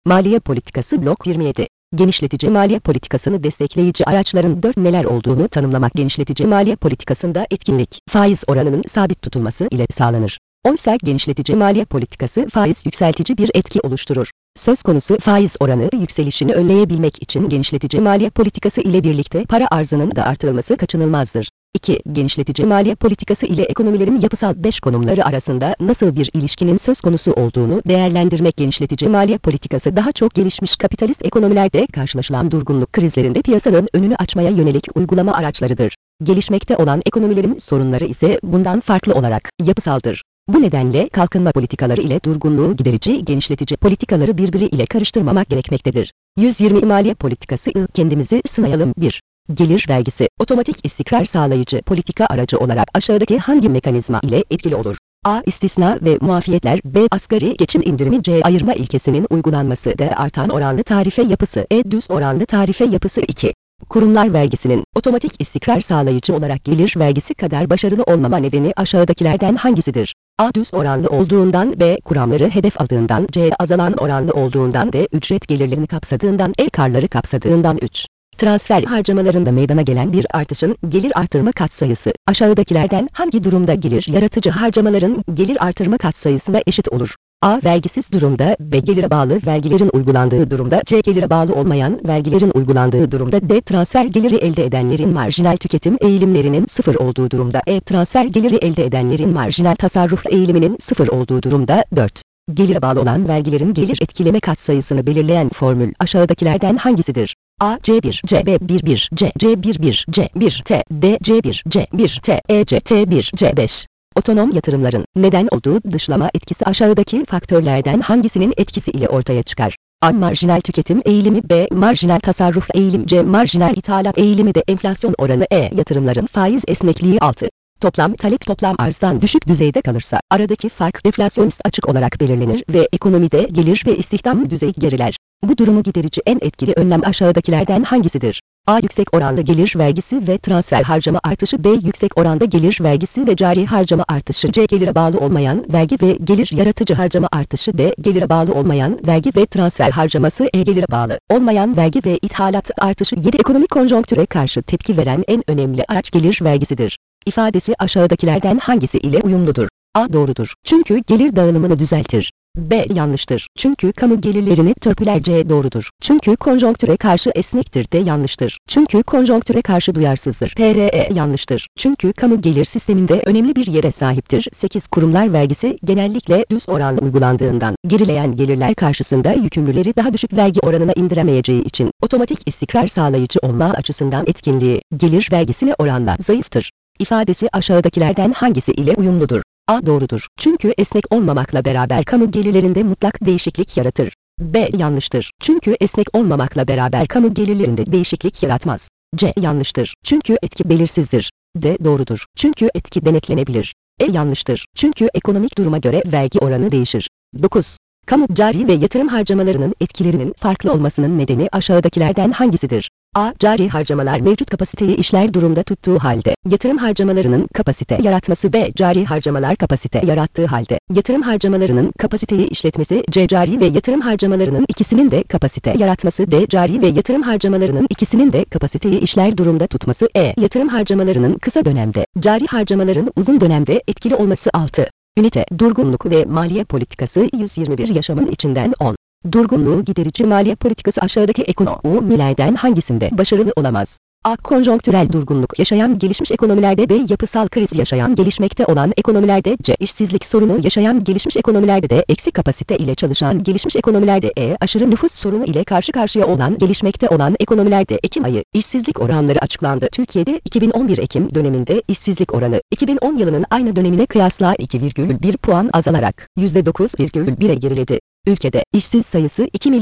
Maliye politikası blok 27. Genişletici maliye politikasını destekleyici araçların 4 neler olduğunu tanımlamak. Genişletici maliye politikasında etkinlik, faiz oranının sabit tutulması ile sağlanır. Oysa genişletici maliye politikası faiz yükseltici bir etki oluşturur. Söz konusu faiz oranı yükselişini önleyebilmek için genişletici maliye politikası ile birlikte para arzının da artırılması kaçınılmazdır. 2. Genişletici maliye politikası ile ekonomilerin yapısal 5 konumları arasında nasıl bir ilişkinin söz konusu olduğunu değerlendirmek. Genişletici maliye politikası daha çok gelişmiş kapitalist ekonomilerde karşılaşılan durgunluk krizlerinde piyasanın önünü açmaya yönelik uygulama araçlarıdır. Gelişmekte olan ekonomilerin sorunları ise bundan farklı olarak yapısaldır. Bu nedenle kalkınma politikaları ile durgunluğu giderici genişletici politikaları birbiri ile karıştırmamak gerekmektedir. 120 Maliye politikası. Kendimizi sınayalım. 1. Gelir vergisi, otomatik istikrar sağlayıcı politika aracı olarak aşağıdaki hangi mekanizma ile etkili olur? A. İstisna ve muafiyetler. B. Asgari geçim indirimi. C. Ayırma ilkesinin uygulanması. D. Artan oranlı tarife yapısı. E. Düz oranlı tarife yapısı. 2. Kurumlar vergisinin otomatik istikrar sağlayıcı olarak gelir vergisi kadar başarılı olmama nedeni aşağıdakilerden hangisidir? A. Düz oranlı olduğundan. B. Kuramları hedef aldığından. C. Azalan oranlı olduğundan. D. Ücret gelirlerini kapsadığından. E. Karları kapsadığından. 3. Transfer harcamalarında meydana gelen bir artışın gelir artırma katsayısı aşağıdakilerden hangi durumda gelir yaratıcı harcamaların gelir artırma katsayısına eşit olur? A. Vergisiz durumda. B. Gelire bağlı vergilerin uygulandığı durumda. C. Gelire bağlı olmayan vergilerin uygulandığı durumda. D. Transfer geliri elde edenlerin marjinal tüketim eğilimlerinin sıfır olduğu durumda. E. Transfer geliri elde edenlerin marjinal tasarruf eğiliminin sıfır olduğu durumda. 4. Gelire bağlı olan vergilerin gelir etkileme katsayısını belirleyen formül aşağıdakilerden hangisidir? A. C1, CB11, C, C11, C1, T, D, C1, C1, T, E, C, T1, C5. Otonom yatırımların neden olduğu dışlama etkisi aşağıdaki faktörlerden hangisinin etkisi ile ortaya çıkar? A. Marjinal tüketim eğilimi. B. Marjinal tasarruf eğilim. C. Marjinal ithalat eğilimi. D. Enflasyon oranı. E. Yatırımların faiz esnekliği. 6. Toplam talep toplam arzdan düşük düzeyde kalırsa aradaki fark deflasyonist açık olarak belirlenir ve ekonomide gelir ve istihdam düzeyi geriler. Bu durumu giderici en etkili önlem aşağıdakilerden hangisidir? A. Yüksek oranda gelir vergisi ve transfer harcama artışı. B. Yüksek oranda gelir vergisi ve cari harcama artışı. C. Gelire bağlı olmayan vergi ve gelir yaratıcı harcama artışı. D. Gelire bağlı olmayan vergi ve transfer harcaması. E. Gelire bağlı olmayan vergi ve ithalat artışı. 7. Ekonomik konjonktüre karşı tepki veren en önemli araç gelir vergisidir. İfadesi aşağıdakilerden hangisi ile uyumludur? A. Doğrudur. Çünkü gelir dağılımını düzeltir. B. Yanlıştır. Çünkü kamu gelirlerini törpüler. C. Doğrudur. Çünkü konjonktüre karşı esnektir. D. Yanlıştır. Çünkü konjonktüre karşı duyarsızdır. P. R. E. Yanlıştır. Çünkü kamu gelir sisteminde önemli bir yere sahiptir. 8. Kurumlar vergisi genellikle düz oranlı uygulandığından gerileyen gelirler karşısında yükümlüleri daha düşük vergi oranına indiremeyeceği için otomatik istikrar sağlayıcı olma açısından etkinliği gelir vergisine oranla zayıftır. İfadesi aşağıdakilerden hangisi ile uyumludur? A. Doğrudur. Çünkü esnek olmamakla beraber kamu gelirlerinde mutlak değişiklik yaratır. B. Yanlıştır. Çünkü esnek olmamakla beraber kamu gelirlerinde değişiklik yaratmaz. C. Yanlıştır. Çünkü etki belirsizdir. D. Doğrudur. Çünkü etki denetlenebilir. E. Yanlıştır. Çünkü ekonomik duruma göre vergi oranı değişir. 9. Kamu cari ve yatırım harcamalarının etkilerinin farklı olmasının nedeni aşağıdakilerden hangisidir? A. Cari harcamalar mevcut kapasiteyi işler durumda tuttuğu halde yatırım harcamalarının kapasite yaratması. B. Cari harcamalar kapasite yarattığı halde yatırım harcamalarının kapasiteyi işletmesi. C. Cari ve yatırım harcamalarının ikisinin de kapasite yaratması. D. Cari ve yatırım harcamalarının ikisinin de kapasiteyi işler durumda tutması. E. Yatırım harcamalarının kısa dönemde, cari harcamaların uzun dönemde etkili olması. 6. Ünite, durgunluk ve maliye politikası. 121 Yaşamın içinden 10. Durgunluğu giderici maliye politikası aşağıdaki ekonomilerden hangisinde başarılı olamaz? A. Konjonktürel durgunluk yaşayan gelişmiş ekonomilerde. B. Yapısal kriz yaşayan gelişmekte olan ekonomilerde. C. İşsizlik sorunu yaşayan gelişmiş ekonomilerde. D. Eksik kapasite ile çalışan gelişmiş ekonomilerde. E. Aşırı nüfus sorunu ile karşı karşıya olan gelişmekte olan ekonomilerde. Ekim ayı işsizlik oranları açıklandı. Türkiye'de 2011 Ekim döneminde işsizlik oranı 2010 yılının aynı dönemine kıyasla 2,1 puan azalarak %9,1'e geriledi. Ülkede işsiz sayısı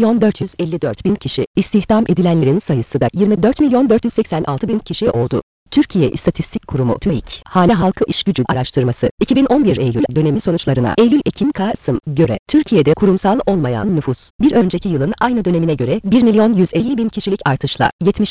2.454.000 kişi, istihdam edilenlerin sayısı da 24.486.000 kişi oldu. Türkiye İstatistik Kurumu TÜİK, hane halkı işgücü araştırması, 2011 Eylül dönemi sonuçlarına Eylül-Ekim-Kasım göre, Türkiye'de kurumsal olmayan nüfus, bir önceki yılın aynı dönemine göre 1.150.000 kişilik artışla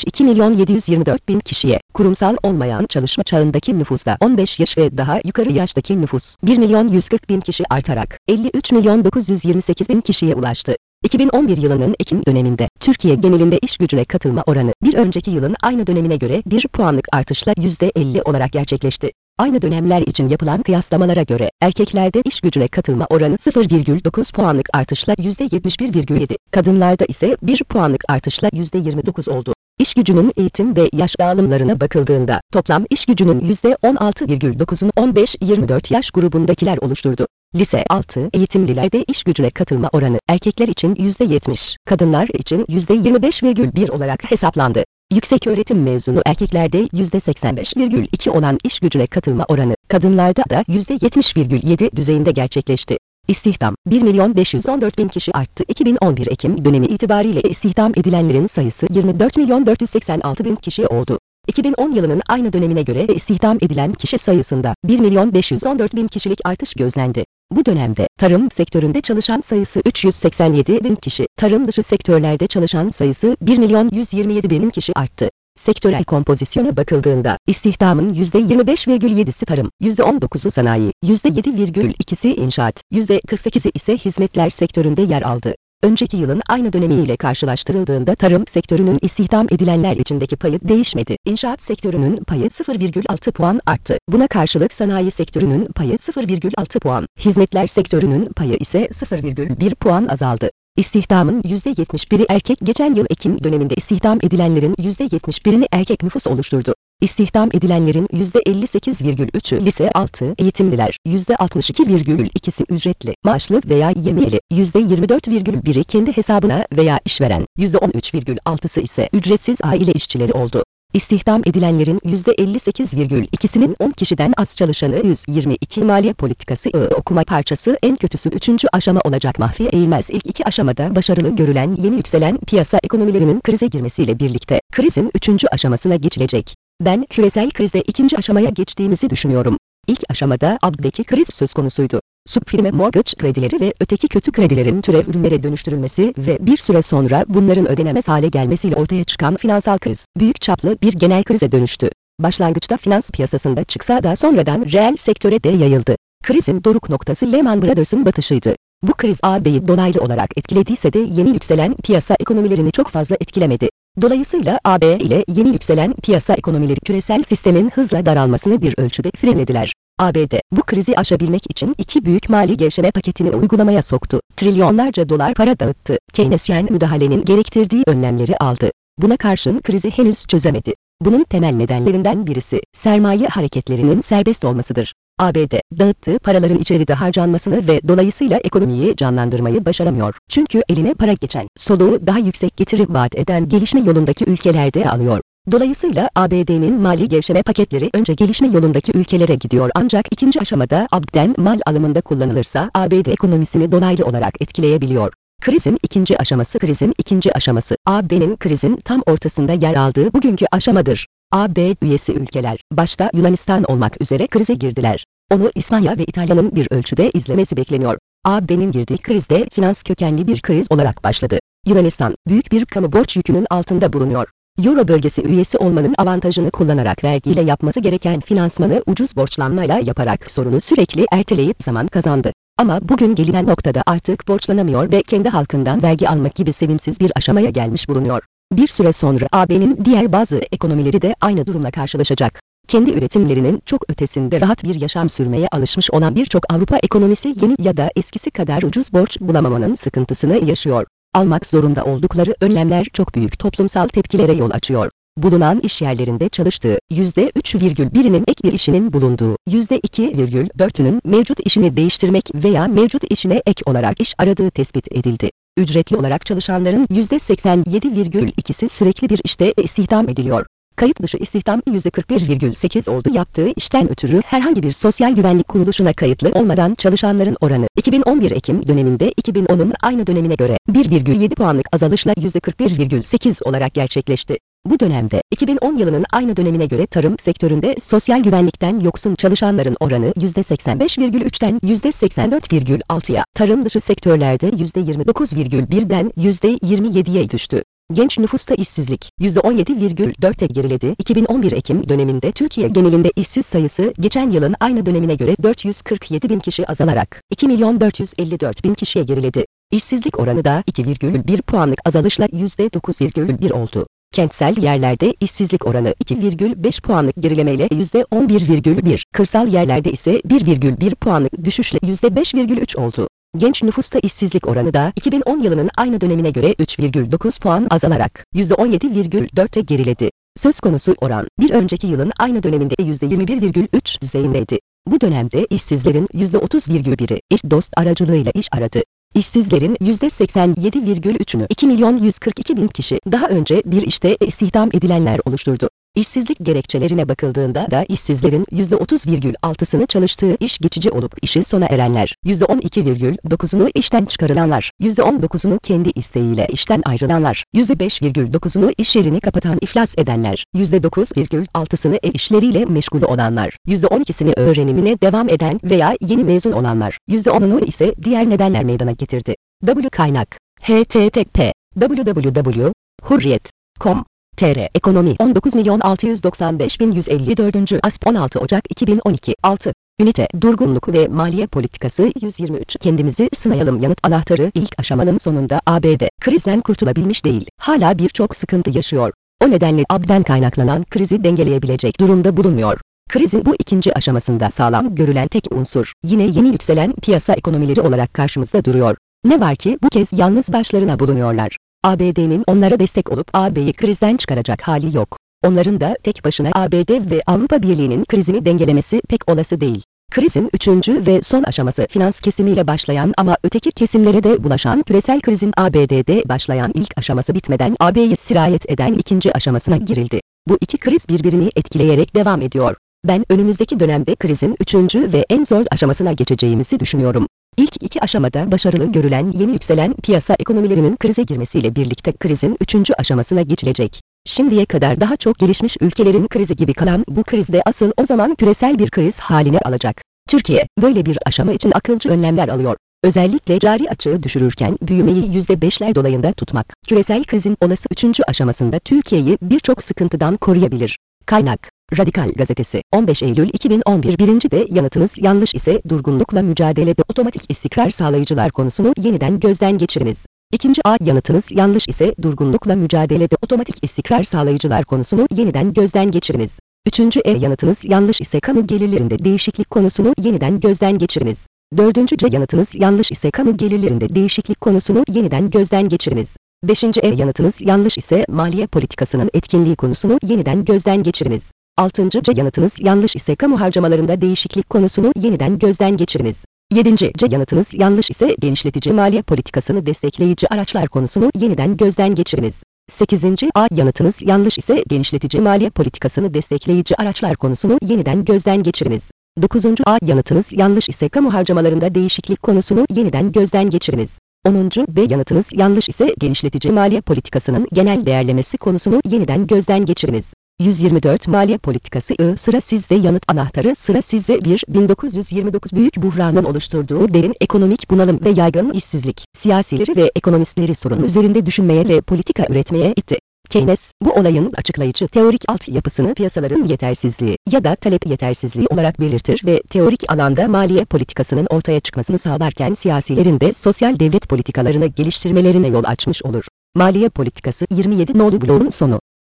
72.724.000 kişiye, kurumsal olmayan çalışma çağındaki nüfusta 15 yaş ve daha yukarı yaştaki nüfus, 1.140.000 kişi artarak 53.928.000 kişiye ulaştı. 2011 yılının Ekim döneminde Türkiye genelinde iş gücüne katılma oranı bir önceki yılın aynı dönemine göre 1 puanlık artışla %50 olarak gerçekleşti. Aynı dönemler için yapılan kıyaslamalara göre erkeklerde iş gücüne katılma oranı 0,9 puanlık artışla %71,7, kadınlarda ise 1 puanlık artışla %29 oldu. İş gücünün eğitim ve yaş dağılımlarına bakıldığında toplam iş gücünün %16,9'unu 15-24 yaş grubundakiler oluşturdu. Lise 6 eğitimlilerde iş gücüne katılma oranı erkekler için %70, kadınlar için %25,1 olarak hesaplandı. Yükseköğretim mezunu erkeklerde %85,2 olan iş gücüne katılma oranı, kadınlarda da %70,7 düzeyinde gerçekleşti. İstihdam, 1.514.000 kişi arttı. 2011 Ekim dönemi itibariyle istihdam edilenlerin sayısı 24.486.000 kişi oldu. 2010 yılının aynı dönemine göre istihdam edilen kişi sayısında 1.514.000 kişilik artış gözlendi. Bu dönemde tarım sektöründe çalışan sayısı 387.000 kişi, tarım dışı sektörlerde çalışan sayısı 1.127.000 kişi arttı. Sektörel kompozisyona bakıldığında istihdamın %25,7'si tarım, %19'u sanayi, %7,2'si inşaat, %48'i ise hizmetler sektöründe yer aldı. Önceki yılın aynı dönemiyle karşılaştırıldığında tarım sektörünün istihdam edilenler içindeki payı değişmedi. İnşaat sektörünün payı 0,6 puan arttı. Buna karşılık sanayi sektörünün payı 0,6 puan, hizmetler sektörünün payı ise 0,1 puan azaldı. İstihdamın %71'i erkek. Geçen yıl Ekim döneminde istihdam edilenlerin %71'ini erkek nüfus oluşturdu. İstihdam edilenlerin %58,3'ü lise 6 eğitimliler, %62,2'si ücretli, maaşlı veya yemiyeli, %24,1'i kendi hesabına veya işveren, %13,6'sı ise ücretsiz aile işçileri oldu. İstihdam edilenlerin %58,2'sinin 10 kişiden az çalışanı 122 maliye politikası okuma parçası en kötüsü 3. aşama olacak. Mahfi Eğilmez ilk 2 aşamada başarılı görülen yeni yükselen piyasa ekonomilerinin krize girmesiyle birlikte krizin 3. aşamasına geçilecek. Ben küresel krizde 2. aşamaya geçtiğimizi düşünüyorum. İlk aşamada ABD'deki kriz söz konusuydu. Subprime mortgage kredileri ve öteki kötü kredilerin türev ürünlere dönüştürülmesi ve bir süre sonra bunların ödenemez hale gelmesiyle ortaya çıkan finansal kriz, büyük çaplı bir genel krize dönüştü. Başlangıçta finans piyasasında çıksa da sonradan reel sektöre de yayıldı. Krizin doruk noktası Lehman Brothers'ın batışıydı. Bu kriz AB'yi dolaylı olarak etkilediyse de yeni yükselen piyasa ekonomilerini çok fazla etkilemedi. Dolayısıyla AB ile yeni yükselen piyasa ekonomileri küresel sistemin hızla daralmasını bir ölçüde frenlediler. ABD, bu krizi aşabilmek için iki büyük mali gevşeme paketini uygulamaya soktu. Trilyonlarca dolar para dağıttı. Keynesyen müdahalenin gerektirdiği önlemleri aldı. Buna karşın krizi henüz çözemedi. Bunun temel nedenlerinden birisi, sermaye hareketlerinin serbest olmasıdır. ABD, dağıttığı paraların içeride harcanmasını ve dolayısıyla ekonomiyi canlandırmayı başaramıyor. Çünkü eline para geçen, soluğu daha yüksek getiri vaat eden gelişme yolundaki ülkelerde alıyor. Dolayısıyla ABD'nin mali gevşeme paketleri önce gelişme yolundaki ülkelere gidiyor, ancak ikinci aşamada ABD'den mal alımında kullanılırsa ABD ekonomisini dolaylı olarak etkileyebiliyor. Krizin ikinci aşaması, AB'nin krizin tam ortasında yer aldığı bugünkü aşamadır. AB üyesi ülkeler, başta Yunanistan olmak üzere krize girdiler. Onu İspanya ve İtalya'nın bir ölçüde izlemesi bekleniyor. AB'nin girdiği krizde finans kökenli bir kriz olarak başladı. Yunanistan, büyük bir kamu borç yükünün altında bulunuyor. Euro bölgesi üyesi olmanın avantajını kullanarak vergiyle yapması gereken finansmanı ucuz borçlanmayla yaparak sorunu sürekli erteleyip zaman kazandı. Ama bugün gelinen noktada artık borçlanamıyor ve kendi halkından vergi almak gibi sevimsiz bir aşamaya gelmiş bulunuyor. Bir süre sonra AB'nin diğer bazı ekonomileri de aynı durumla karşılaşacak. Kendi üretimlerinin çok ötesinde rahat bir yaşam sürmeye alışmış olan birçok Avrupa ekonomisi yeni ya da eskisi kadar ucuz borç bulamamanın sıkıntısını yaşıyor. Almak zorunda oldukları önlemler çok büyük toplumsal tepkilere yol açıyor. Bulunan iş yerlerinde çalıştığı %3,1'inin ek bir işinin bulunduğu %2,4'ünün mevcut işini değiştirmek veya mevcut işine ek olarak iş aradığı tespit edildi. Ücretli olarak çalışanların %87,2'si sürekli bir işte istihdam ediliyor. Kayıt dışı istihdam %41,8 oldu. Yaptığı işten ötürü herhangi bir sosyal güvenlik kuruluşuna kayıtlı olmadan çalışanların oranı 2011 Ekim döneminde 2010'un aynı dönemine göre 1,7 puanlık azalışla %41,8 olarak gerçekleşti. Bu dönemde 2010 yılının aynı dönemine göre tarım sektöründe sosyal güvenlikten yoksun çalışanların oranı %85,3'ten %84,6'ya, tarım dışı sektörlerde %29,1'den %27'ye düştü. Genç nüfusta işsizlik %17,4'e geriledi. 2011 Ekim döneminde Türkiye genelinde işsiz sayısı geçen yılın aynı dönemine göre 447.000 kişi azalarak 2.454.000 kişiye geriledi. İşsizlik oranı da 2,1 puanlık azalışla %9,1 oldu. Kentsel yerlerde işsizlik oranı 2,5 puanlık gerilemeyle %11,1, kırsal yerlerde ise 1,1 puanlık düşüşle %5,3 oldu. Genç nüfusta işsizlik oranı da 2010 yılının aynı dönemine göre 3,9 puan azalarak %17,4'e geriledi. Söz konusu oran, bir önceki yılın aynı döneminde %21,3 düzeyindeydi. Bu dönemde işsizlerin %30,1'i eş dost aracılığıyla iş aradı. İşsizlerin %87,3'ünü 2.142.000 kişi daha önce bir işte istihdam edilenler oluşturdu. İşsizlik gerekçelerine bakıldığında da işsizlerin %30,6'sını çalıştığı iş geçici olup işi sona erenler, %12,9'unu işten çıkarılanlar, %19'unu kendi isteğiyle işten ayrılanlar, %5,9'unu iş yerini kapatan iflas edenler, %9,6'sını ev işleriyle meşgul olanlar, %12'sini öğrenimine devam eden veya yeni mezun olanlar, %10'unu ise diğer nedenler meydana getirdi. Kaynak http www.hurriyet.com Ekonomi 19.695.154. Asp 16 Ocak 2012 6. Ünite Durgunluk ve Maliye Politikası 123. Kendimizi sınayalım. Yanıt anahtarı ilk aşamanın sonunda ABD krizden kurtulabilmiş değil. Hala birçok sıkıntı yaşıyor. O nedenle ABD'den kaynaklanan krizi dengeleyebilecek durumda bulunmuyor. Krizin bu ikinci aşamasında sağlam görülen tek unsur yine yeni yükselen piyasa ekonomileri olarak karşımızda duruyor. Ne var ki bu kez yalnız başlarına bulunuyorlar. ABD'nin onlara destek olup AB'yi krizden çıkaracak hali yok. Onların da tek başına ABD ve Avrupa Birliği'nin krizini dengelemesi pek olası değil. Krizin üçüncü ve son aşaması finans kesimiyle başlayan ama öteki kesimlere de bulaşan küresel krizin ABD'de başlayan ilk aşaması bitmeden AB'ye sirayet eden ikinci aşamasına girildi. Bu iki kriz birbirini etkileyerek devam ediyor. Ben önümüzdeki dönemde krizin üçüncü ve en zor aşamasına geçeceğimizi düşünüyorum. İlk iki aşamada başarılı görülen yeni yükselen piyasa ekonomilerinin krize girmesiyle birlikte krizin üçüncü aşamasına geçilecek. Şimdiye kadar daha çok gelişmiş ülkelerin krizi gibi kalan bu krizde asıl o zaman küresel bir kriz haline alacak. Türkiye, böyle bir aşama için akılcı önlemler alıyor. Özellikle cari açığı düşürürken büyümeyi %5'ler dolayında tutmak, küresel krizin olası üçüncü aşamasında Türkiye'yi birçok sıkıntıdan koruyabilir. Kaynak Radikal Gazetesi 15 Eylül 2011 Birinci de yanıtınız yanlış ise durgunlukla mücadelede otomatik istikrar sağlayıcılar konusunu yeniden gözden geçiriniz. İkinci A yanıtınız yanlış ise durgunlukla mücadelede otomatik istikrar sağlayıcılar konusunu yeniden gözden geçiriniz. Üçüncü E yanıtınız yanlış ise kamu gelirlerinde değişiklik konusunu yeniden gözden geçiriniz. Dördüncü C yanıtınız yanlış ise kamu gelirlerinde değişiklik konusunu yeniden gözden geçiriniz. Beşinci E yanıtınız yanlış ise maliye politikasının etkinliği konusunu yeniden gözden geçiriniz. Altıncı C yanıtınız yanlış ise kamu harcamalarında değişiklik konusunu yeniden gözden geçiriniz. Yedinci C yanıtınız yanlış ise genişletici maliye politikasını destekleyici araçlar konusunu yeniden gözden geçiriniz. Sekizinci A yanıtınız yanlış ise genişletici maliye politikasını destekleyici araçlar konusunu yeniden gözden geçiriniz. Dokuzuncu A yanıtınız yanlış ise kamu harcamalarında değişiklik konusunu yeniden gözden geçiriniz. Onuncu B yanıtınız yanlış ise genişletici maliye politikasının genel değerlemesi konusunu yeniden gözden geçiriniz. 124 Maliye Politikası sıra sizde yanıt anahtarı sıra sizde 1929 büyük buhranın oluşturduğu derin ekonomik bunalım ve yaygın işsizlik, siyasileri ve ekonomistleri sorun üzerinde düşünmeye ve politika üretmeye itti. Keynes, bu olayın açıklayıcı teorik altyapısını piyasaların yetersizliği ya da talep yetersizliği olarak belirtir ve teorik alanda maliye politikasının ortaya çıkmasını sağlarken siyasilerin de sosyal devlet politikalarını geliştirmelerine yol açmış olur. Maliye politikası 27 nolu bloğun sonu.